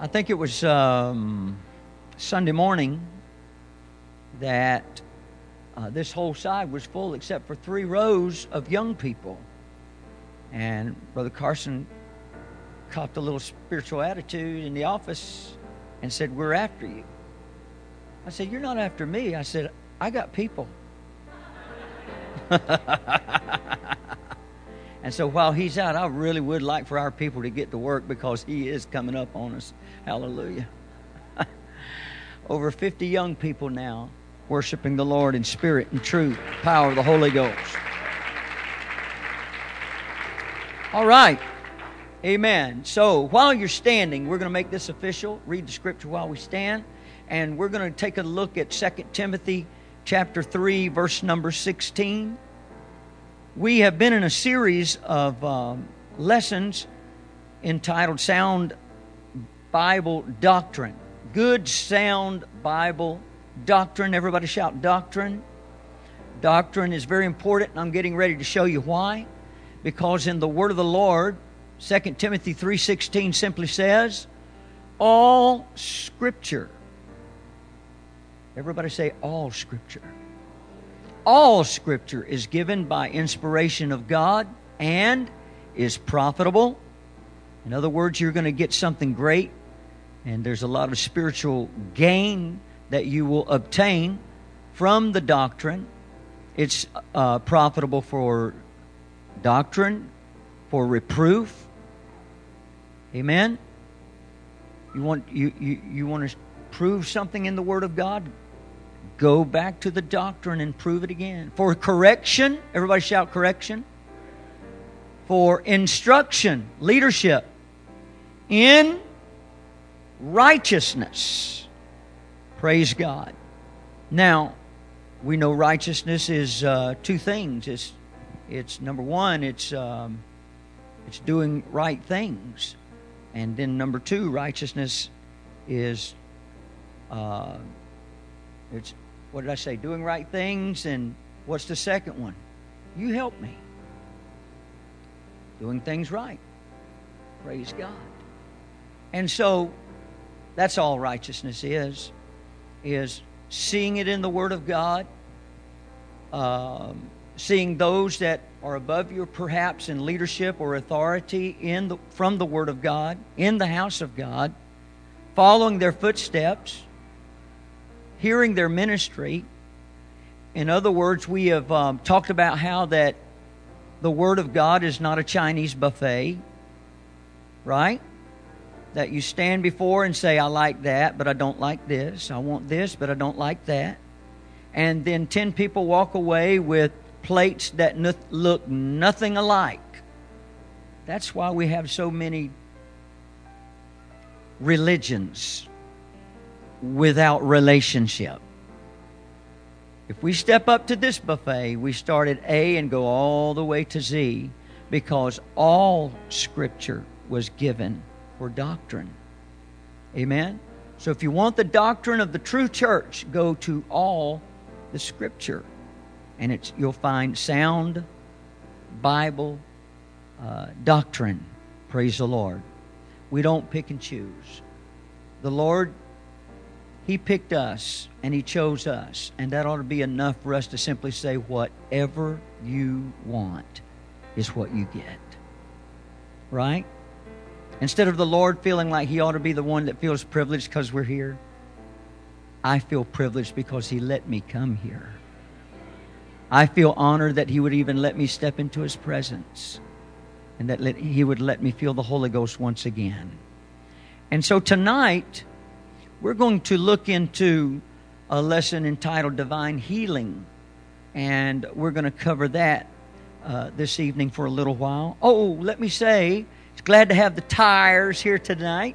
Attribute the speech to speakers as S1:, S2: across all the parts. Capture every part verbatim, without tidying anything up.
S1: I think it was um, Sunday morning that uh, this whole side was full except for three rows of young people. And Brother Carson caught the little spiritual attitude in the office and said, "We're after you." I said, "You're not after me." I said, "I got people." And so while he's out, I really would like for our people to get to work because he is coming up on us. Hallelujah. Over fifty young people now worshiping the Lord in spirit and truth, power of the Holy Ghost. All right. Amen. So while you're standing, we're going to make this official. Read the scripture while we stand. And we're going to take a look at Second Timothy chapter three, verse number sixteen. We have been in a series of um, lessons entitled Sound Bible Doctrine. Good, sound Bible doctrine. Everybody shout doctrine. Doctrine is very important, and I'm getting ready to show you why. Because in the Word of the Lord, Second Timothy three sixteen simply says, all Scripture. Everybody say all Scripture. All Scripture is given by inspiration of God and is profitable. In other words, you're going to get something great, and there's a lot of spiritual gain that you will obtain from the doctrine. It's uh, profitable for doctrine, for reproof. Amen. You want you you, you want to prove something in the Word of God? Go back to the doctrine and prove it again. For correction, everybody shout correction. For instruction, leadership in righteousness. Praise God. Now, we know righteousness is uh, two things. It's it's number one, it's um, it's doing right things, and then number two, righteousness is uh, it's. What did I say? Doing right things. And what's the second one? You help me. Doing things right. Praise God. And so that's all righteousness is. Is seeing it in the Word of God. Um, seeing those that are above you perhaps in leadership or authority in the, from the Word of God. In the house of God. Following their footsteps. Hearing their ministry. In other words, we have um, talked about how that the Word of God is not a Chinese buffet, right? That you stand before and say, I like that, but I don't like this. I want this, but I don't like that. And then ten people walk away with plates that no- look nothing alike. That's why we have so many religions without relationship. If we step up to this buffet, we start at A and go all the way to Z, because all Scripture was given for doctrine. Amen? So if you want the doctrine of the true church, go to all the Scripture, and it's you'll find sound Bible uh, doctrine. Praise the Lord. We don't pick and choose. The Lord, He picked us, and He chose us. And that ought to be enough for us to simply say, whatever you want is what you get. Right? Instead of the Lord feeling like He ought to be the one that feels privileged because we're here, I feel privileged because He let me come here. I feel honored that He would even let me step into His presence, and that let, He would let me feel the Holy Ghost once again. And so tonight, we're going to look into a lesson entitled Divine Healing. And we're going to cover that uh, this evening for a little while. Oh, let me say, it's glad to have the Tires here tonight.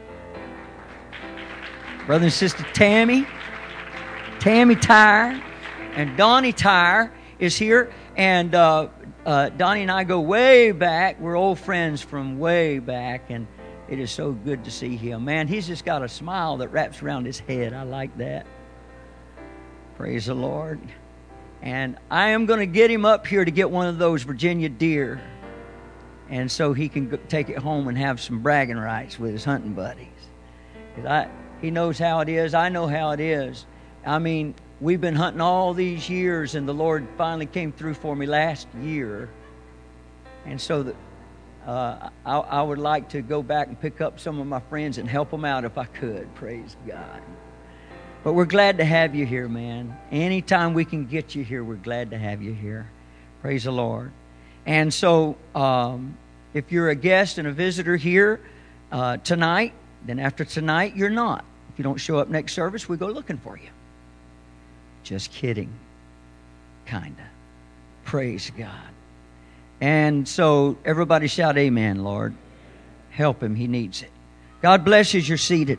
S1: Brother and Sister Tammy. Tammy Tire. And Donnie Tire is here. And uh, uh, Donnie and I go way back. We're old friends from way back. And it is so good to see him. Man, he's just got a smile that wraps around his head. I like that. Praise the Lord. And I am going to get him up here to get one of those Virginia deer. And so he can go, take it home and have some bragging rights with his hunting buddies. 'Cause I, he knows how it is. I know how it is. I mean, we've been hunting all these years, and the Lord finally came through for me last year. And so the, uh, I, I would like to go back and pick up some of my friends and help them out if I could. Praise God. But we're glad to have you here, man. Anytime we can get you here, we're glad to have you here. Praise the Lord. And so um, if you're a guest and a visitor here uh, tonight, then after tonight, you're not. If you don't show up next service, we go looking for you. Just kidding. Kinda. Praise God. And so everybody shout amen, Lord. Help him. He needs it. God bless you as you're seated.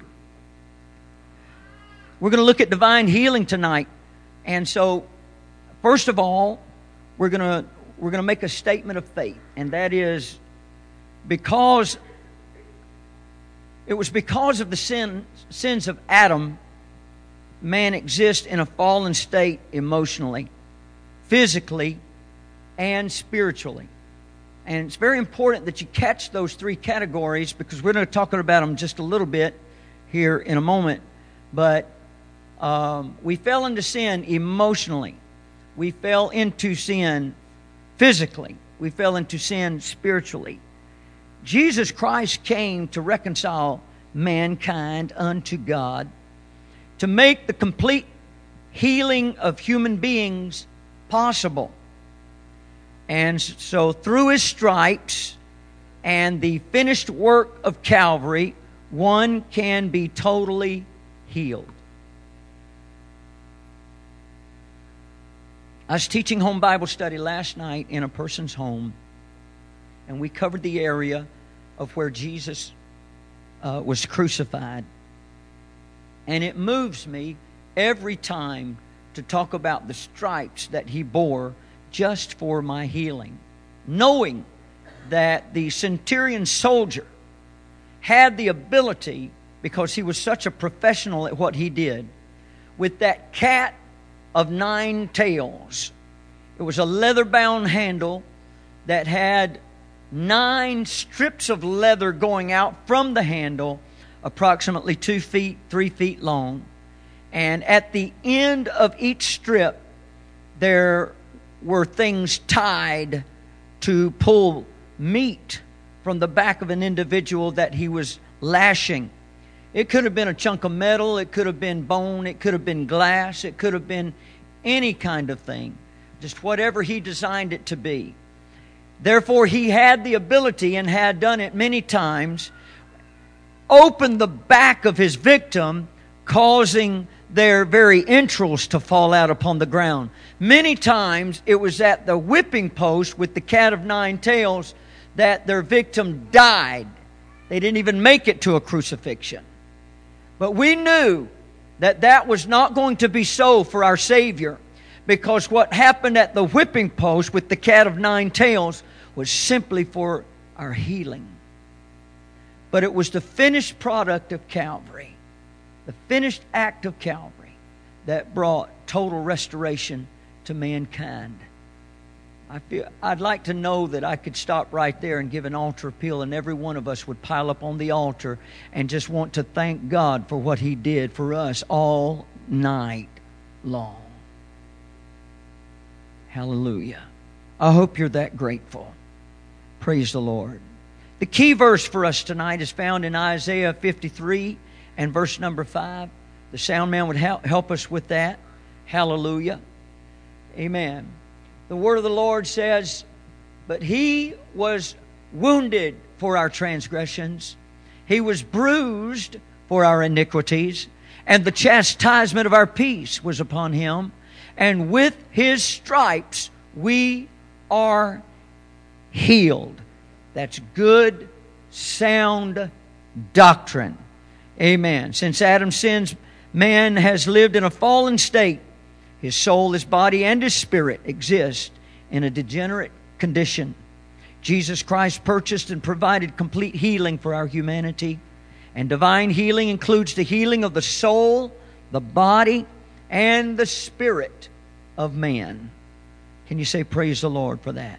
S1: We're going to look at divine healing tonight. And so, first of all, we're going to we're going to make a statement of faith. And that is, because it was because of the sin, sins of Adam, man exists in a fallen state emotionally, physically, and spiritually. And it's very important that you catch those three categories, because we're going to talk about them just a little bit here in a moment. But um, we fell into sin emotionally. We fell into sin physically. We fell into sin spiritually. Jesus Christ came to reconcile mankind unto God, to make the complete healing of human beings possible. And so through His stripes and the finished work of Calvary, one can be totally healed. I was teaching home Bible study last night in a person's home, and we covered the area of where Jesus uh, was crucified. And it moves me every time to talk about the stripes that He bore just for my healing, knowing that the centurion soldier had the ability, because he was such a professional at what he did, with that cat of nine tails. It was a leather-bound handle that had nine strips of leather going out from the handle, approximately two feet, three feet long. And at the end of each strip, there were things tied to pull meat from the back of an individual that he was lashing. It could have been a chunk of metal, it could have been bone, it could have been glass, it could have been any kind of thing, just whatever he designed it to be. Therefore, he had the ability, and had done it many times, open the back of his victim, causing their very entrails to fall out upon the ground. Many times it was at the whipping post with the cat of nine tails that their victim died. They didn't even make it to a crucifixion. But we knew that that was not going to be so for our Savior, because what happened at the whipping post with the cat of nine tails was simply for our healing. But it was the finished product of Calvary, the finished act of Calvary, that brought total restoration to mankind. I feel I'd like to know that I could stop right there and give an altar appeal, and every one of us would pile up on the altar and just want to thank God for what He did for us all night long. Hallelujah. I hope you're that grateful. Praise the Lord. The key verse for us tonight is found in Isaiah fifty-three and verse number five. The sound man would help, help us with that. Hallelujah. Amen. The word of the Lord says, "But He was wounded for our transgressions. He was bruised for our iniquities. And the chastisement of our peace was upon Him. And with His stripes we are healed." That's good, sound doctrine. Amen. Since Adam's sins, man has lived in a fallen state. His soul, his body, and his spirit exist in a degenerate condition. Jesus Christ purchased and provided complete healing for our humanity. And divine healing includes the healing of the soul, the body, and the spirit of man. Can you say praise the Lord for that?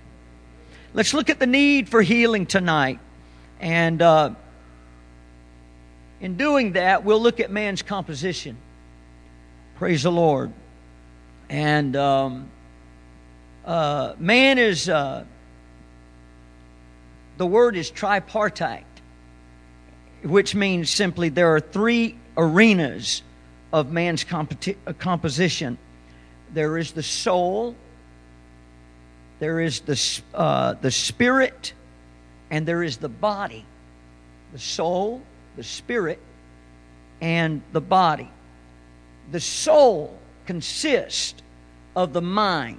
S1: Let's look at the need for healing tonight. And uh, in doing that, we'll look at man's composition. Praise the Lord. And um, uh, man is, uh, the word is tripartite, which means simply there are three arenas of man's competi- composition. There is the soul, there is the, uh, the spirit, and there is the body. The soul, the spirit, and the body. The soul consists of the mind.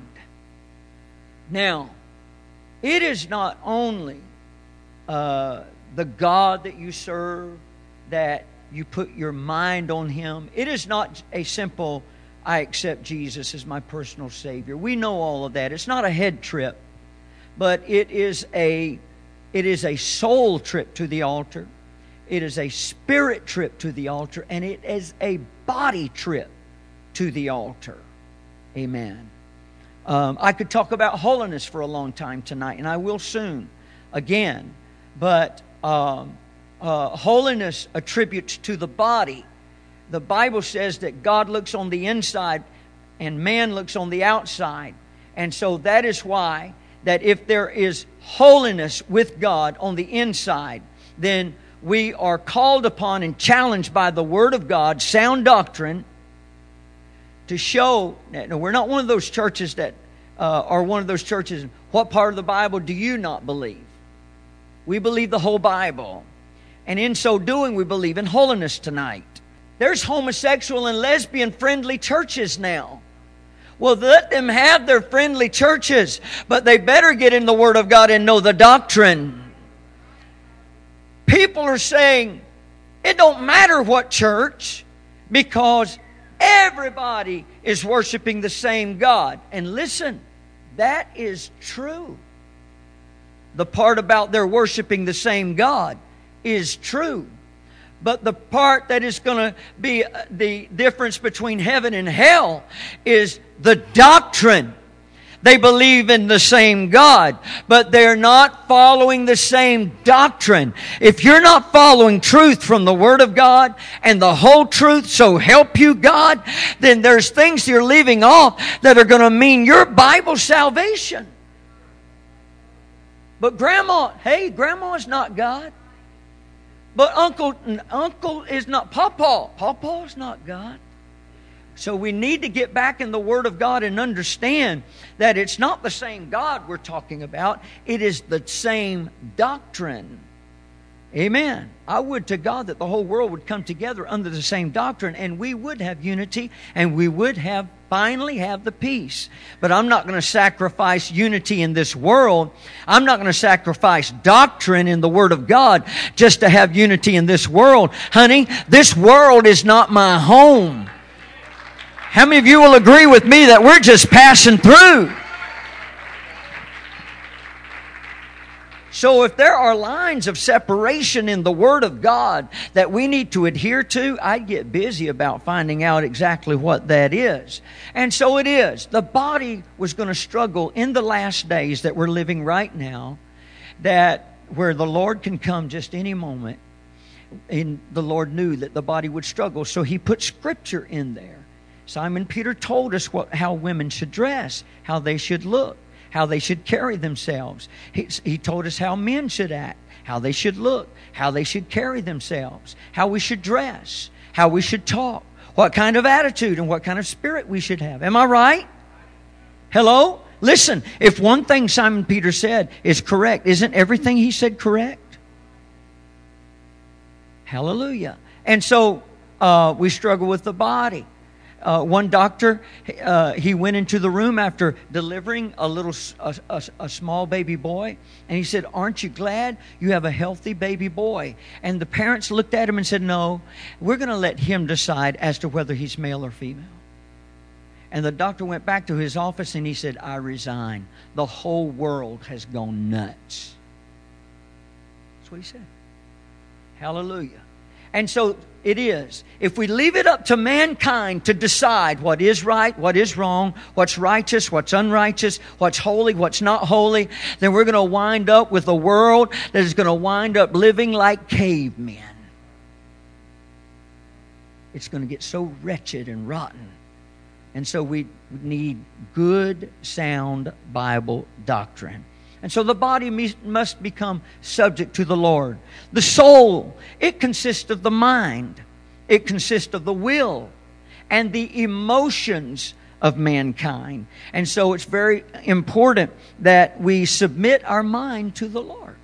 S1: Now, it is not only uh, the God that you serve, that you put your mind on Him. It is not a simple, I accept Jesus as my personal Savior. We know all of that. It's not a head trip, but it is a, it is a soul trip to the altar. It is a spirit trip to the altar, and it is a body trip to the altar. Amen. Um, I could talk about holiness for a long time tonight, and I will soon again. But um, uh, holiness attributes to the body. The Bible says that God looks on the inside and man looks on the outside. And so that is why that if there is holiness with God on the inside, then we are called upon and challenged by the Word of God, sound doctrine, to show. Now, we're not one of those churches that uh, are one of those churches. What part of the Bible do you not believe? We believe the whole Bible. And in so doing, we believe in holiness tonight. There's homosexual and lesbian friendly churches now. Well, let them have their friendly churches, but they better get in the Word of God and know the doctrine. People are saying, it don't matter what church, because everybody is worshiping the same God. And listen, that is true. The part about they're worshiping the same God is true. But the part that is going to be the difference between heaven and hell is the doctrine. They believe in the same God, but they're not following the same doctrine. If you're not following truth from the Word of God and the whole truth, so help you God, then there's things you're leaving off that are going to mean your Bible salvation. But grandma, hey, grandma is not God. But uncle, uncle is not, Papa, Papa is not God. So we need to get back in the Word of God and understand that it's not the same God we're talking about. It is the same doctrine. Amen. I would to God that the whole world would come together under the same doctrine, and we would have unity, and we would have finally have the peace. But I'm not going to sacrifice unity in this world. I'm not going to sacrifice doctrine in the Word of God just to have unity in this world. Honey, this world is not my home. How many of you will agree with me that we're just passing through? So if there are lines of separation in the Word of God that we need to adhere to, I'd get busy about finding out exactly what that is. And so it is. The body was going to struggle in the last days that we're living right now, that where the Lord can come just any moment. And the Lord knew that the body would struggle, so He put Scripture in there. Simon Peter told us what, how women should dress, how they should look, how they should carry themselves. He, he told us how men should act, how they should look, how they should carry themselves, how we should dress, how we should talk, what kind of attitude and what kind of spirit we should have. Am I right? Hello? Listen, if one thing Simon Peter said is correct, isn't everything he said correct? Hallelujah. And so uh, we struggle with the body. Uh, one doctor, uh, he went into the room after delivering a little, a, a, a small baby boy, and he said, "Aren't you glad you have a healthy baby boy?" And the parents looked at him and said, "No, we're going to let him decide as to whether he's male or female." And the doctor went back to his office and he said, "I resign. The whole world has gone nuts." That's what he said. Hallelujah. And so it is. If we leave it up to mankind to decide what is right, what is wrong, what's righteous, what's unrighteous, what's holy, what's not holy, then we're going to wind up with a world that is going to wind up living like cavemen. it's going to get so wretched and rotten. And so we need good, sound Bible doctrine. And so the body must become subject to the Lord. The soul, it consists of the mind. It consists of the will and the emotions of mankind. And so it's very important that we submit our mind to the Lord.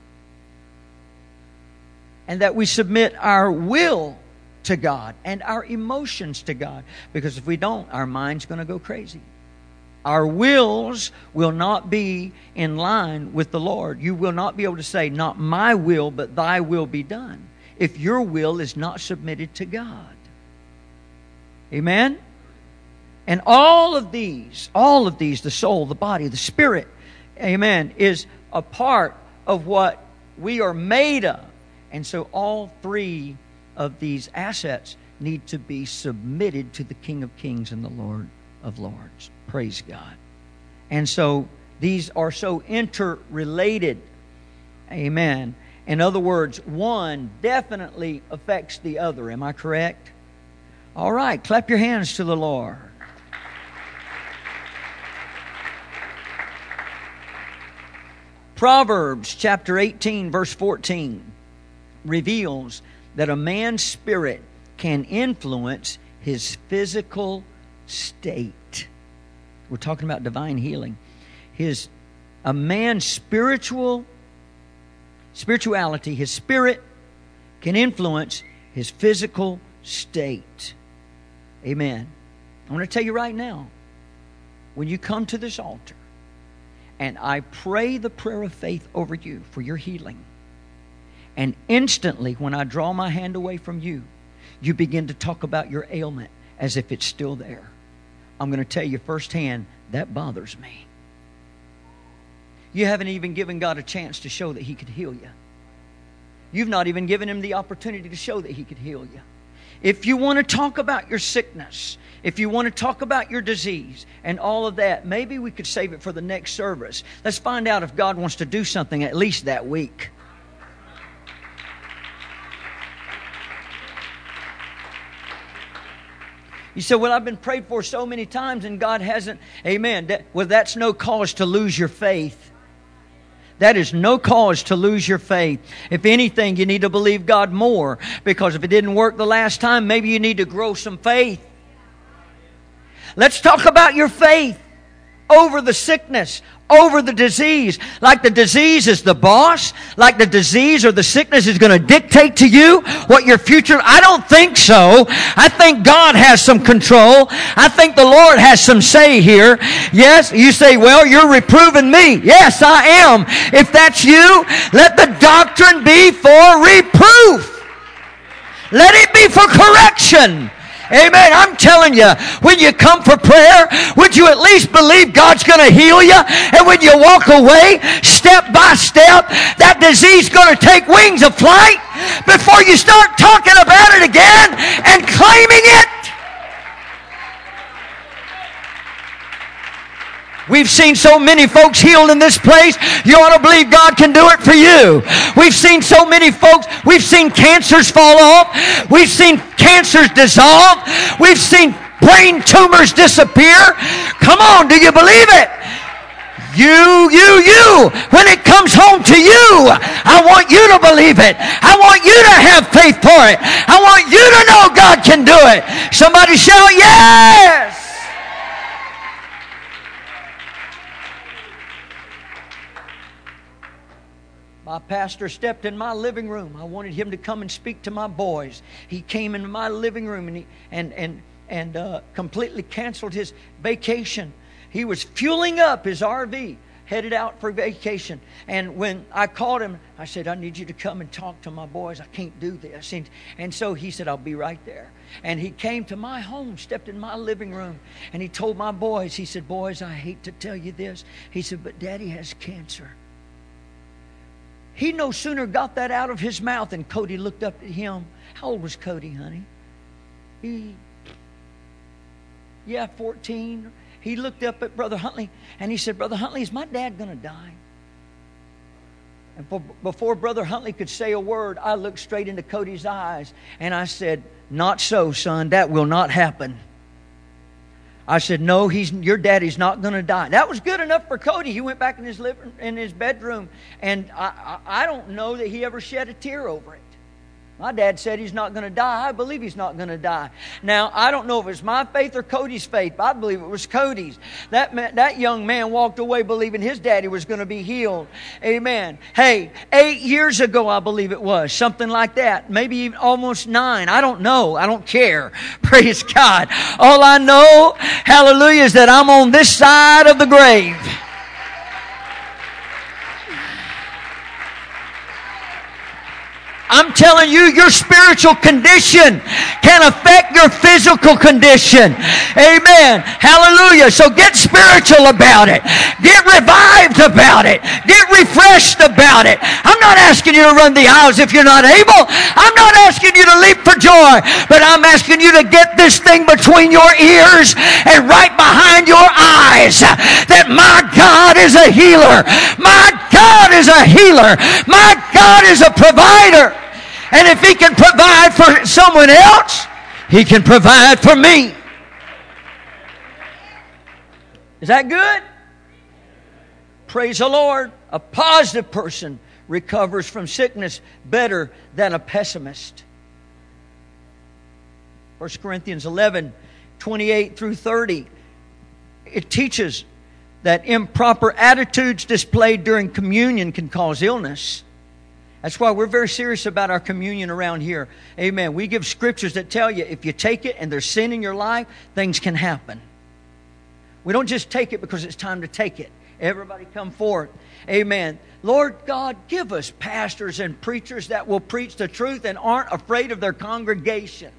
S1: And that we submit our will to God and our emotions to God. Because if we don't, our mind's going to go crazy. Our wills will not be in line with the Lord. You will not be able to say, not my will, but thy will be done, if your will is not submitted to God. Amen? And all of these, all of these, the soul, the body, the spirit, amen, is a part of what we are made of. And so all three of these assets need to be submitted to the King of Kings and the Lord of Lords. Praise God. And so these are so interrelated. Amen. In other words, one definitely affects the other. Am I correct? All right. Clap your hands to the Lord. Proverbs chapter eighteen, verse fourteen reveals that a man's spirit can influence his physical state. We're talking about divine healing. His a man's spiritual spirituality, his spirit can influence his physical state. Amen. I want to tell you right now, when you come to this altar and I pray the prayer of faith over you for your healing, and instantly, when I draw my hand away from you, you begin to talk about your ailment as if it's still there. I'm going to tell you firsthand, that bothers me. You haven't even given God a chance to show that He could heal you. You've not even given Him the opportunity to show that He could heal you. If you want to talk about your sickness, if you want to talk about your disease and all of that, maybe we could save it for the next service. Let's find out if God wants to do something at least that week. You say, well, I've been prayed for so many times and God hasn't. Amen. That, well, that's no cause to lose your faith. That is no cause to lose your faith. If anything, you need to believe God more. Because if it didn't work the last time, maybe you need to grow some faith. Let's talk about your faith over the sickness, over the disease. Like the disease is the boss, like the disease or the sickness is going to dictate to you what your future. I don't think so. I think God has some control. I think the Lord has some say here. Yes, you say, well, you're reproving me. Yes, I am. If that's you, let the doctrine be for reproof. Let it be for correction. Amen. I'm telling you, when you come for prayer, would you at least believe God's going to heal you? And when you walk away, step by step, that disease is going to take wings of flight before you start talking about it again and claiming it. We've seen so many folks healed in this place. You ought to believe God can do it for you. We've seen so many folks. We've seen cancers fall off. We've seen cancers dissolve. We've seen brain tumors disappear. Come on, do you believe it? You, you, you. When it comes home to you, I want you to believe it. I want you to have faith for it. I want you to know God can do it. Somebody shout, yes! My pastor stepped in my living room. I wanted him to come and speak to my boys. He came into my living room and he, and and and uh, completely canceled his vacation. He was fueling up his R V, headed out for vacation. And when I called him, I said, I need you to come and talk to my boys. I can't do this. And, and so he said, I'll be right there. And he came to my home, stepped in my living room, and he told my boys, he said, boys, I hate to tell you this. He said, but Daddy has cancer. He no sooner got that out of his mouth and Cody looked up at him. How old was Cody, honey? He, yeah, fourteen. He looked up at Brother Huntley and he said, Brother Huntley, is my dad going to die? And for, before Brother Huntley could say a word, I looked straight into Cody's eyes and I said, "Not so, son. That will not happen." I said, "No, he's your daddy's not going to die." That was good enough for Cody. He went back in his living, in his bedroom, and I, I, I don't know that he ever shed a tear over it. My dad said he's not going to die. I believe he's not going to die. Now, I don't know if it's my faith or Cody's faith, but I believe it was Cody's. That man, that young man walked away believing his daddy was going to be healed. Amen. Hey, eight years ago, I believe it was, something like that. Maybe even almost nine. I don't know. I don't care. Praise God. All I know, hallelujah, is that I'm on this side of the grave. I'm telling you, your spiritual condition can affect your physical condition. Amen. Hallelujah. So get spiritual about it. Get revived about it. Get refreshed about it. I'm not asking you to run the aisles if you're not able. I'm not asking you to leap for joy. But I'm asking you to get this thing between your ears and right behind your eyes. That my God is a healer. My God is a healer. My God is a provider. And if He can provide for someone else, He can provide for me. Is that good? Praise the Lord. A positive person recovers from sickness better than a pessimist. First Corinthians eleven, twenty-eight through thirty. It teaches that improper attitudes displayed during communion can cause illness. That's why we're very serious about our communion around here. Amen. We give scriptures that tell you if you take it and there's sin in your life, things can happen. We don't just take it because it's time to take it. Everybody come forward. Amen. Lord God, give us pastors and preachers that will preach the truth and aren't afraid of their congregation.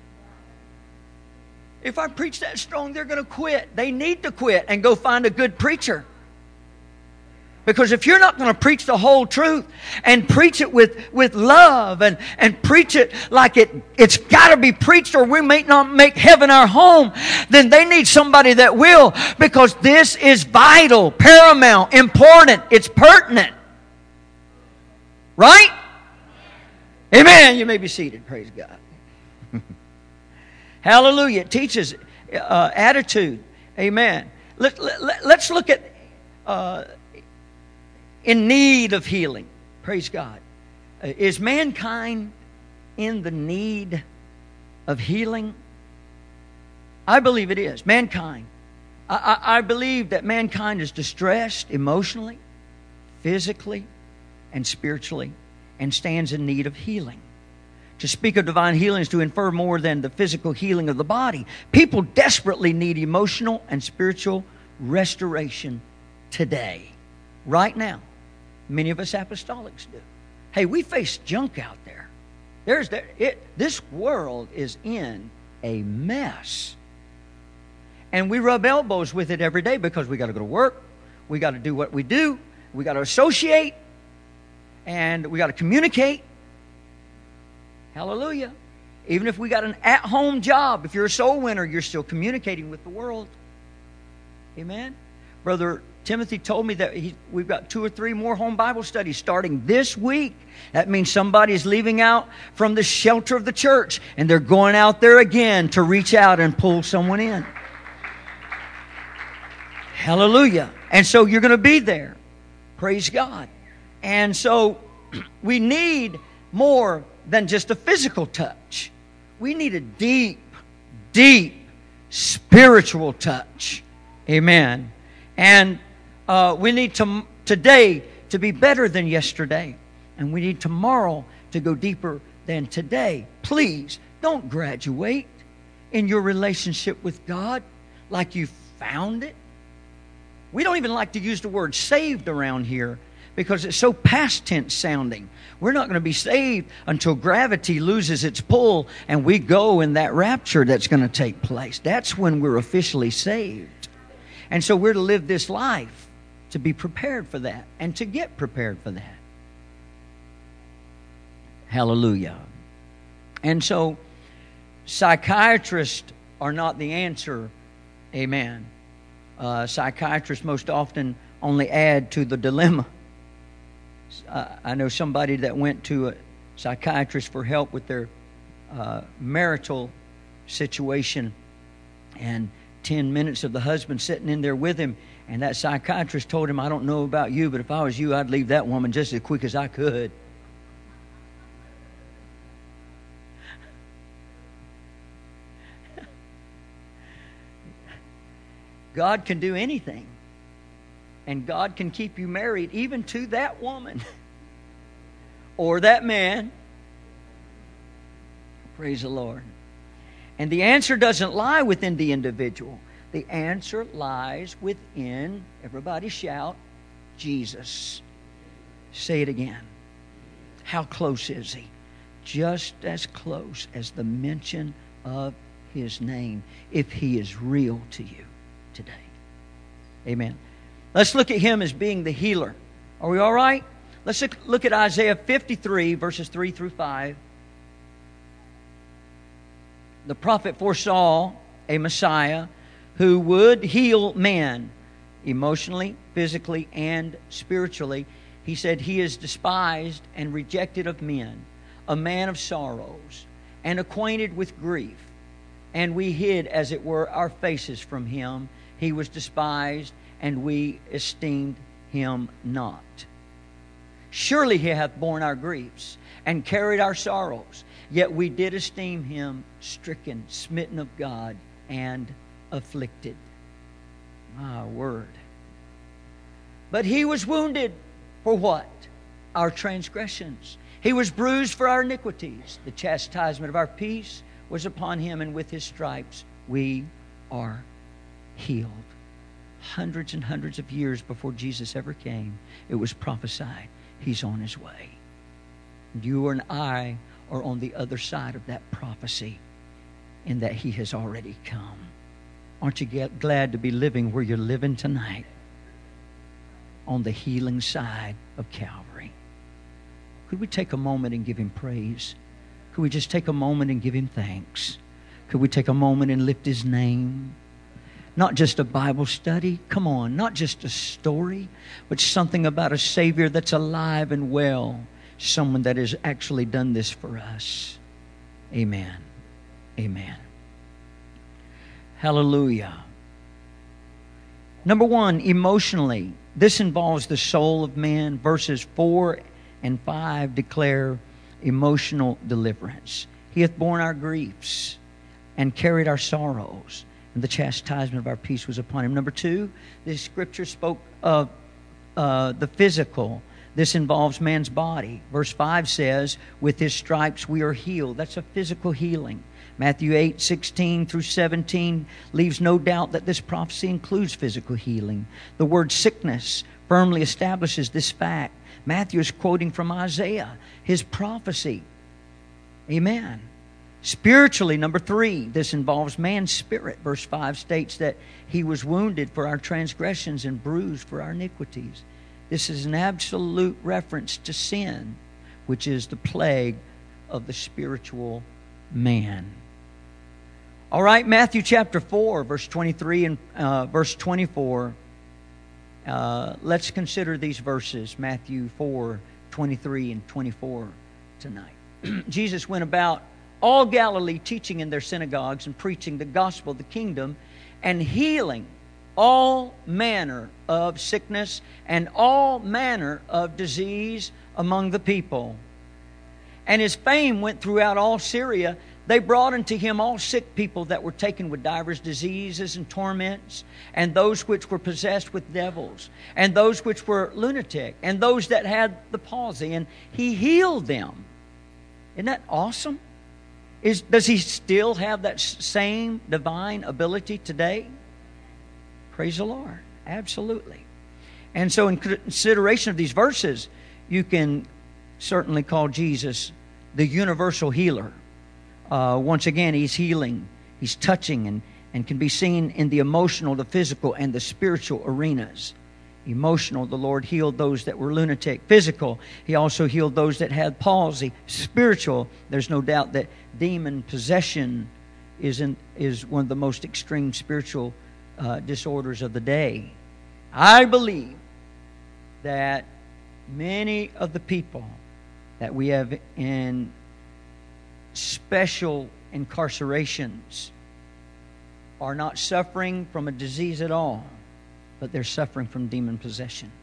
S1: If I preach that strong, they're going to quit. They need to quit and go find a good preacher. Because if you're not going to preach the whole truth and preach it with, with love and, and preach it like it, it's got to be preached or we may not make heaven our home, then they need somebody that will, because this is vital, paramount, important. It's pertinent. Right? Amen. You may be seated. Praise God. Hallelujah. It teaches uh, attitude. Amen. Let, let, let's look at... Uh, in need of healing. Praise God. Is mankind in the need of healing? I believe it is. Mankind. I, I, I believe that mankind is distressed emotionally, physically, and spiritually, and stands in need of healing. To speak of divine healing is to infer more than the physical healing of the body. People desperately need emotional and spiritual restoration today. Right now. Many of us apostolics do. Hey, we face junk out there. There's there, it, this world is in a mess. And we rub elbows with it every day because we got to go to work. We got to do what we do. We got to associate. And we got to communicate. Hallelujah. Even if we got an at-home job, if you're a soul winner, you're still communicating with the world. Amen. Brother Timothy told me that he, we've got two or three more home Bible studies starting this week. That means somebody's leaving out from the shelter of the church and they're going out there again to reach out and pull someone in. Hallelujah. And so you're going to be there. Praise God. And so we need more than just a physical touch. We need a deep, deep spiritual touch. Amen. And uh, we need to, today to be better than yesterday. And we need tomorrow to go deeper than today. Please don't graduate in your relationship with God like you found it. We don't even like to use the word saved around here because it's so past tense sounding. We're not going to be saved until gravity loses its pull and we go in that rapture that's going to take place. That's when we're officially saved. And so we're to live this life to be prepared for that and to get prepared for that. Hallelujah. And so psychiatrists are not the answer. Amen. Uh, psychiatrists most often only add to the dilemma. Uh, I know somebody that went to a psychiatrist for help with their uh, marital situation, and ten minutes of the husband sitting in there with him, and that psychiatrist told him, I don't know about you, but if I was you, I'd leave that woman just as quick as I could. God can do anything. And God can keep you married even to that woman or that man. Praise the Lord. And the answer doesn't lie within the individual. The answer lies within, everybody shout, Jesus. Say it again. How close is He? Just as close as the mention of His name, if He is real to you today. Amen. Let's look at Him as being the healer. Are we all right? Let's look at Isaiah fifty-three, verses three through five. The prophet foresaw a Messiah who would heal man emotionally, physically, and spiritually. He said, He is despised and rejected of men, a man of sorrows, and acquainted with grief. And we hid, as it were, our faces from Him. He was despised, and we esteemed Him not. Surely He hath borne our griefs, and carried our sorrows. Yet we did esteem Him stricken, smitten of God, and afflicted. My word. But He was wounded for what? Our transgressions. He was bruised for our iniquities. The chastisement of our peace was upon Him, and with His stripes we are healed. Hundreds and hundreds of years before Jesus ever came, it was prophesied, He's on His way. You and I are on the other side of that prophecy, in that He has already come. Aren't you get, glad to be living where you're living tonight? On the healing side of Calvary. Could we take a moment and give Him praise? Could we just take a moment and give Him thanks? Could we take a moment and lift His name? Not just a Bible study, come on, not just a story, but something about a Savior that's alive and well. Someone that has actually done this for us. Amen. Amen. Hallelujah. Number one, emotionally. This involves the soul of man. Verses four and five declare emotional deliverance. He hath borne our griefs and carried our sorrows, and the chastisement of our peace was upon Him. Number two, this scripture spoke of uh, the physical. This involves man's body. Verse five says, with His stripes we are healed. That's a physical healing. Matthew eight, sixteen through seventeen leaves no doubt that this prophecy includes physical healing. The word sickness firmly establishes this fact. Matthew is quoting from Isaiah, his prophecy. Amen. Spiritually, number three, this involves man's spirit. Verse five states that He was wounded for our transgressions and bruised for our iniquities. This is an absolute reference to sin, which is the plague of the spiritual man. All right, Matthew chapter four, verse twenty-three and uh, verse twenty-four. Uh, let's consider these verses, Matthew four, twenty-three and twenty-four tonight. Jesus went about all Galilee, teaching in their synagogues and preaching the gospel of the kingdom, and healing all manner of sickness and all manner of disease among the people. And His fame went throughout all Syria. They brought unto Him all sick people that were taken with divers diseases and torments, and those which were possessed with devils, and those which were lunatic, and those that had the palsy, and He healed them. Isn't that awesome? Is, does He still have that same divine ability today? Praise the Lord. Absolutely. And so in consideration of these verses, you can certainly call Jesus the universal healer. Uh, once again, He's healing. He's touching and, and can be seen in the emotional, the physical, and the spiritual arenas. Emotional, the Lord healed those that were lunatic. Physical, He also healed those that had palsy. Spiritual, there's no doubt that demon possession is, in, is one of the most extreme spiritual uh, disorders of the day. I believe that Many of the people that we have in special incarcerations are not suffering from a disease at all, but they're suffering from demon possession.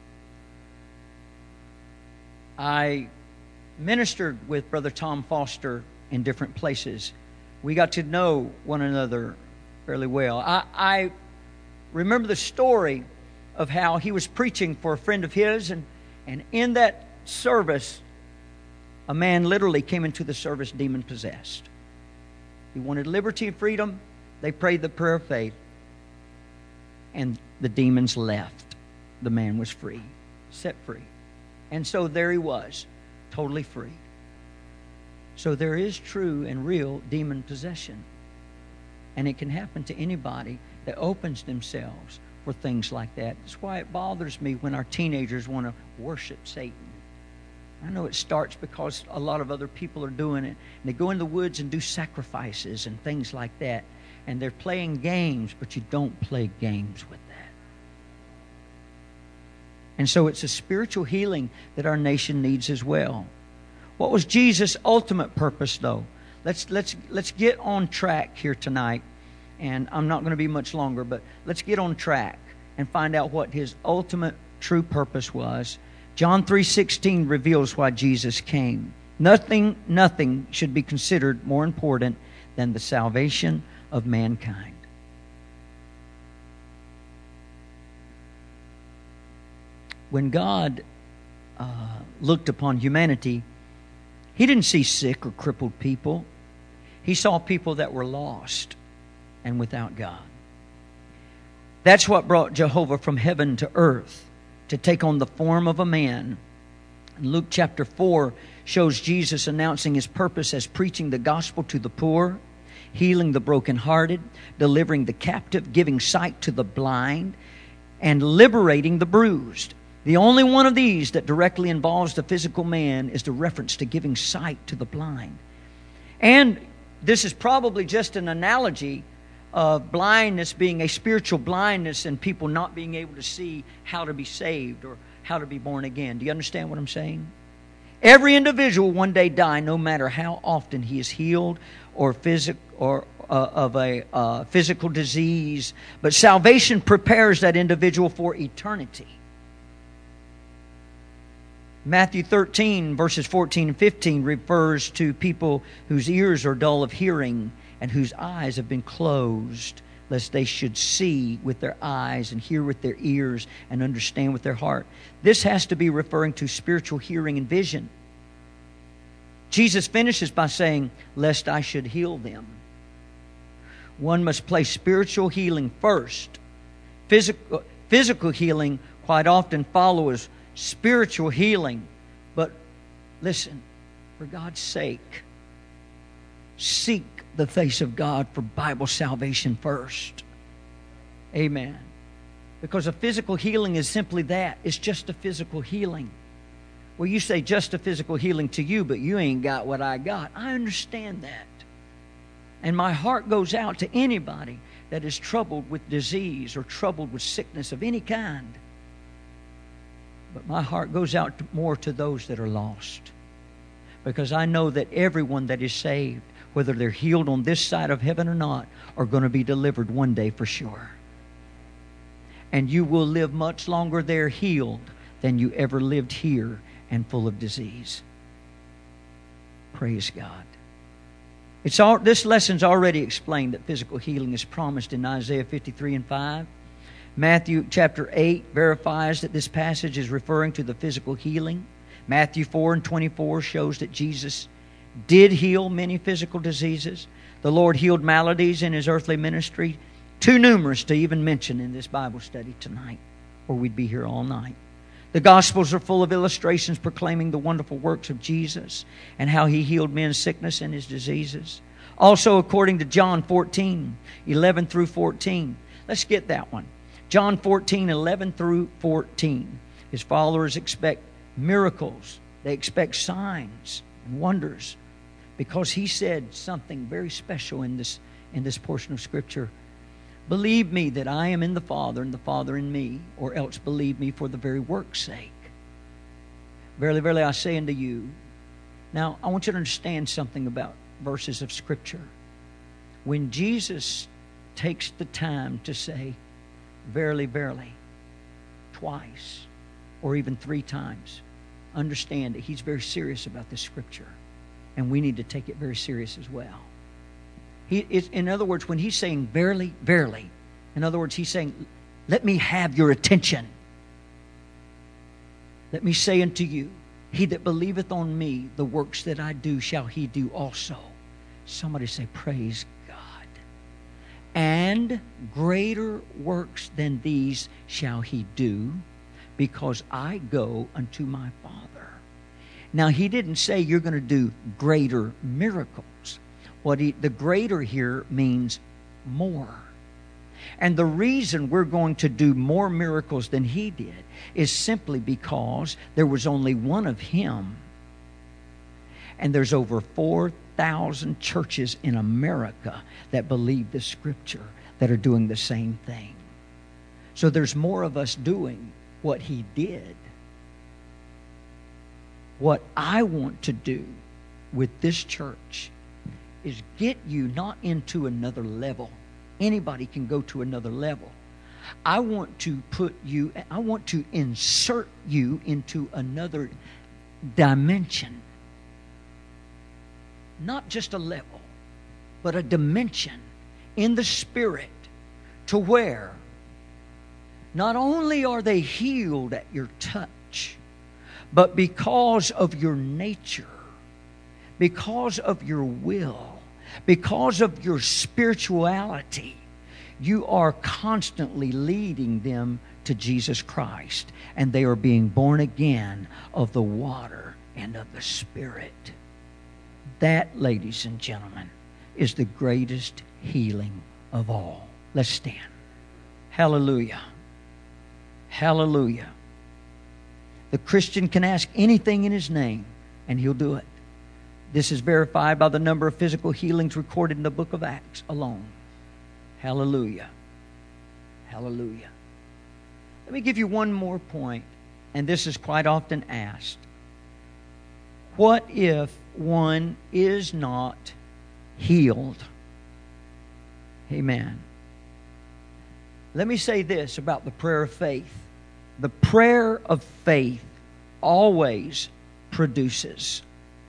S1: I ministered with Brother Tom Foster in different places. We got to know one another fairly well. I, I remember the story of how he was preaching for a friend of his, and, and in that service, a man literally came into the service demon-possessed. He wanted liberty and freedom. They prayed the prayer of faith, and the demons left. The man was free, set free. And so there he was, totally free. So there is true and real demon possession. And it can happen to anybody that opens themselves for things like that. That's why it bothers me when our teenagers want to worship Satan. I know it starts because a lot of other people are doing it. And they go in the woods and do sacrifices and things like that. And they're playing games, but you don't play games with that. And so it's a spiritual healing that our nation needs as well. What was Jesus' ultimate purpose, though? Let's let's let's get on track here tonight. And I'm not going to be much longer, but let's get on track and find out what his ultimate true purpose was. John three sixteen reveals why Jesus came. Nothing, nothing should be considered more important than the salvation of mankind. When God uh, looked upon humanity, He didn't see sick or crippled people. He saw people that were lost and without God. That's what brought Jehovah from heaven to earth, to take on the form of a man. And Luke chapter four shows Jesus announcing His purpose as preaching the gospel to the poor, healing the brokenhearted, delivering the captive, giving sight to the blind, and liberating the bruised. The only one of these that directly involves the physical man is the reference to giving sight to the blind. And this is probably just an analogy of blindness being a spiritual blindness and people not being able to see how to be saved or how to be born again. Do you understand what I'm saying? Every individual one day die, no matter how often he is healed or physical or uh, of a uh, physical disease. But salvation prepares that individual for eternity. Matthew thirteen, verses fourteen and fifteen refers to people whose ears are dull of hearing and whose eyes have been closed, lest they should see with their eyes and hear with their ears and understand with their heart. This has to be referring to spiritual hearing and vision. Jesus finishes by saying, lest I should heal them. One must place spiritual healing first. Physical, physical healing quite often follows spiritual healing. But listen, for God's sake, seek the face of God for Bible salvation first. Amen. Because a physical healing is simply that. It's just a physical healing. Well, you say just a physical healing to you, but you ain't got what I got. I understand that. And my heart goes out to anybody that is troubled with disease or troubled with sickness of any kind. But my heart goes out to more to those that are lost. Because I know that everyone that is saved, whether they're healed on this side of heaven or not, are going to be delivered one day for sure. And you will live much longer there healed than you ever lived here and full of disease. Praise God. It's all, this lesson's already explained that physical healing is promised in Isaiah fifty-three and five. Matthew chapter eight verifies that this passage is referring to the physical healing. Matthew four and twenty-four shows that Jesus did heal many physical diseases. The Lord healed maladies in His earthly ministry, too numerous to even mention in this Bible study tonight, or we'd be here all night. The Gospels are full of illustrations proclaiming the wonderful works of Jesus and how He healed men's sickness and His diseases. Also, according to John fourteen, eleven through fourteen. Let's get that one. John fourteen, eleven through fourteen. His followers expect miracles. They expect signs and wonders because He said something very special in this, in this portion of Scripture. Believe me that I am in the Father and the Father in me, or else believe me for the very work's sake. Verily, verily, I say unto you. Now, I want you to understand something about verses of Scripture. When Jesus takes the time to say, verily, verily, twice, or even three times, understand that He's very serious about this Scripture. And we need to take it very serious as well. He is, in other words, when He's saying, verily, verily, in other words, He's saying, let me have your attention. Let me say unto you, he that believeth on me, the works that I do shall he do also. Somebody say, praise God. And greater works than these shall he do, because I go unto my Father. Now, He didn't say you're going to do greater miracles. What he, the greater here means more. And the reason we're going to do more miracles than He did is simply because there was only one of Him. And there's over four thousand churches in America that believe the Scripture that are doing the same thing. So there's more of us doing what He did. What I want to do with this church is get you not into another level. Anybody can go to another level. I want to put you, I want to insert you into another dimension. Not just a level, but a dimension in the Spirit, to where not only are they healed at your touch, but because of your nature, because of your will, because of your spirituality, you are constantly leading them to Jesus Christ. And they are being born again of the water and of the Spirit. That, ladies and gentlemen, is the greatest healing of all. Let's stand. Hallelujah. Hallelujah. The Christian can ask anything in His name, and He'll do it. This is verified by the number of physical healings recorded in the book of Acts alone. Hallelujah. Hallelujah. Let me give you one more point, and this is quite often asked. What if one is not healed? Amen. Let me say this about the prayer of faith. The prayer of faith always produces.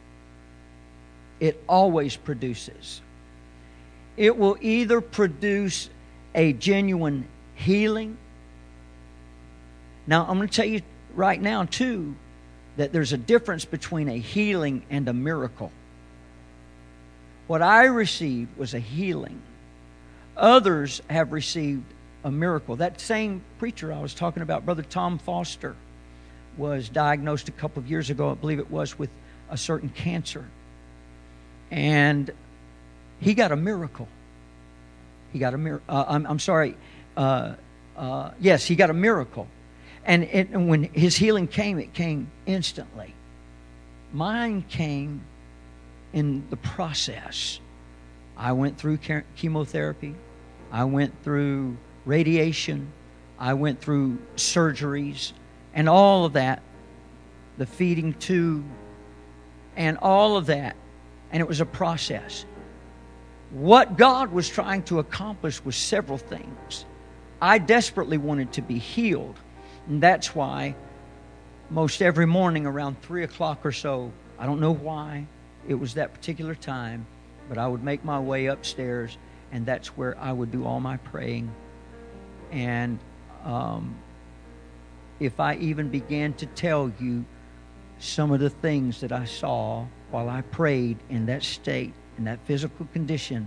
S1: It always produces. It will either produce a genuine healing. Now, I'm going to tell you right now, too, that there's a difference between a healing and a miracle. What I received was a healing. Others have received a miracle. That same preacher I was talking about, Brother Tom Foster, was diagnosed a couple of years ago, I believe it was, with a certain cancer. And he got a miracle. He got a miracle. Uh, I'm, I'm sorry. Uh, uh, yes, he got a miracle. And, it, and when his healing came, it came instantly. Mine came in the process. I went through chemotherapy. I went through radiation. I went through surgeries and all of that. The feeding tube and all of that. And it was a process. What God was trying to accomplish was several things. I desperately wanted to be healed. And that's why most every morning around three o'clock or so, I don't know why it was that particular time, but I would make my way upstairs, and that's where I would do all my praying. And um, if I even began to tell you some of the things that I saw while I prayed in that state, in that physical condition,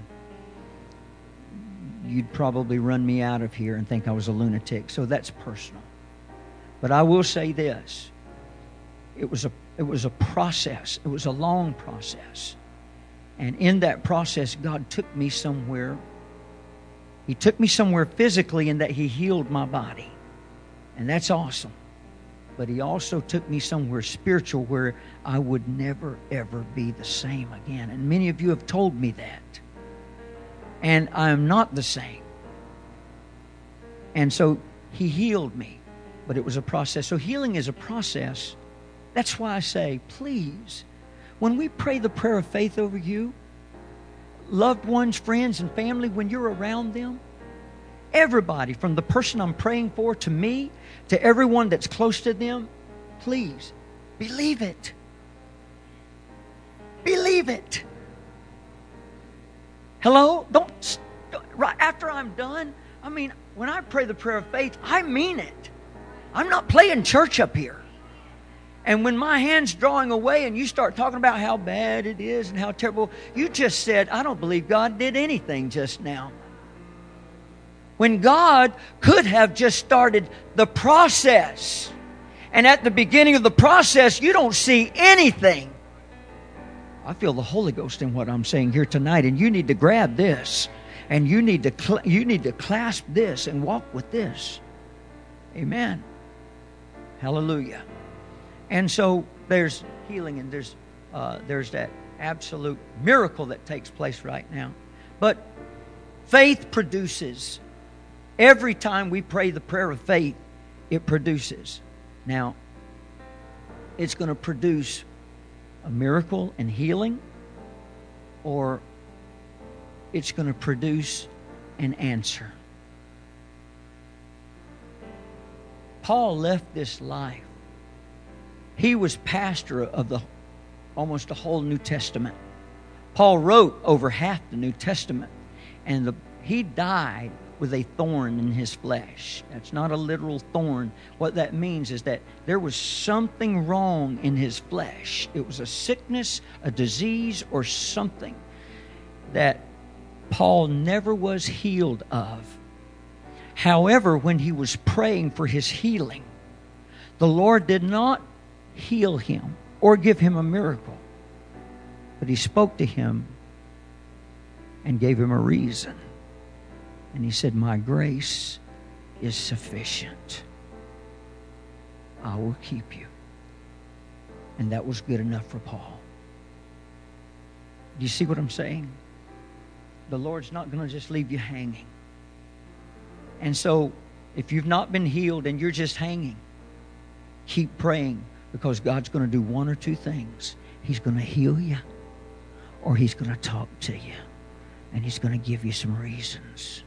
S1: you'd probably run me out of here and think I was a lunatic. So that's personal. But I will say this. It was a it was a process. It was a long process. And in that process, God took me somewhere. He took me somewhere physically in that He healed my body. And that's awesome. But He also took me somewhere spiritual where I would never, ever be the same again. And many of you have told me that. And I am not the same. And so He healed me. But it was a process. So healing is a process. That's why I say, please, when we pray the prayer of faith over you, loved ones, friends, and family, when you're around them, everybody, from the person I'm praying for to me, to everyone that's close to them, please, believe it. Believe it. Hello? Don't, right after I'm done, I mean, when I pray the prayer of faith, I mean it. I'm not playing church up here. And when my hand's drawing away and you start talking about how bad it is and how terrible, you just said, I don't believe God did anything just now. When God could have just started the process. And at the beginning of the process, you don't see anything. I feel the Holy Ghost in what I'm saying here tonight, and you need to grab this. And you need to cl- you need to clasp this and walk with this. Amen. Hallelujah. And so there's healing, and there's uh, there's that absolute miracle that takes place right now. But faith produces. Every time we pray the prayer of faith, it produces. Now, it's going to produce a miracle and healing, or it's going to produce an answer. Paul left this life. He was pastor of the almost the whole New Testament. Paul wrote over half the New Testament, and the, he died with a thorn in his flesh. That's not a literal thorn. What that means is that there was something wrong in his flesh. It was a sickness, a disease, or something that Paul never was healed of. However, when he was praying for his healing, the Lord did not heal him or give him a miracle, but he spoke to him and gave him a reason. And he said, my grace is sufficient. I will keep you. And that was good enough for Paul. Do you see what I'm saying? The Lord's not going to just leave you hanging. And so, if you've not been healed and you're just hanging, keep praying, because God's going to do one or two things. He's going to heal you, or He's going to talk to you, and He's going to give you some reasons.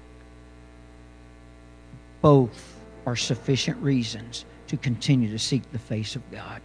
S1: Both are sufficient reasons to continue to seek the face of God.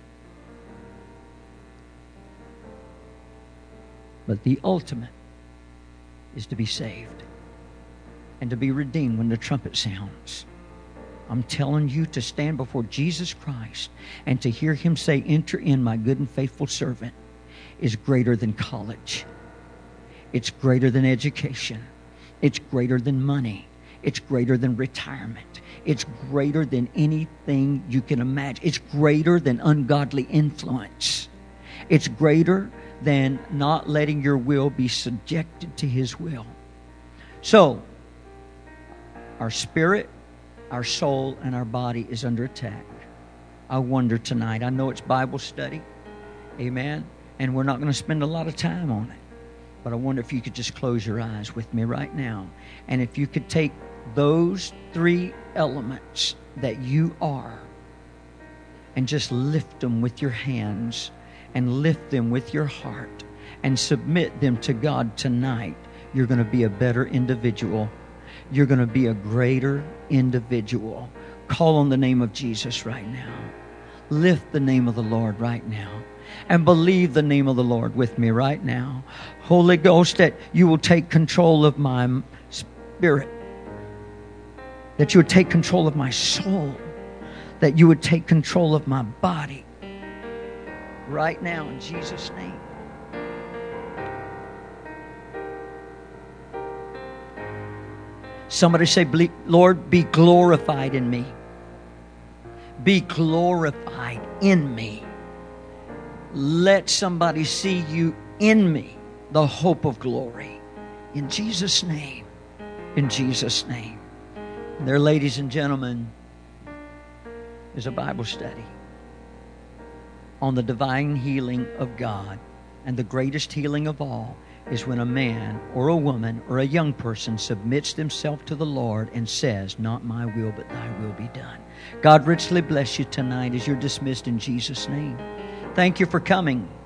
S1: But the ultimate is to be saved and to be redeemed when the trumpet sounds. I'm telling you, to stand before Jesus Christ and to hear Him say, enter in, my good and faithful servant, is greater than college. It's greater than education. It's greater than money. It's greater than retirement. It's greater than anything you can imagine. It's greater than ungodly influence. It's greater than not letting your will be subjected to His will. So, our spirit, our soul, and our body is under attack. I wonder tonight, I know it's Bible study, amen, and we're not going to spend a lot of time on it, but I wonder if you could just close your eyes with me right now, and if you could take those three elements that you are and just lift them with your hands and lift them with your heart and submit them to God tonight. You're going to be a better individual. You're going to be a greater individual. Call on the name of Jesus right now. Lift the name of the Lord right now. And believe the name of the Lord with me right now. Holy Ghost, that you will take control of my spirit. That you would take control of my soul. That you would take control of my body. Right now, in Jesus' name. Somebody say, Lord, be glorified in me. Be glorified in me. Let somebody see you in me, the hope of glory. In Jesus' name. In Jesus' name. And there, ladies and gentlemen, is a Bible study on the divine healing of God. And the greatest healing of all is when a man or a woman or a young person submits themselves to the Lord and says, not my will, but thy will be done. God richly bless you tonight as you're dismissed in Jesus' name. Thank you for coming.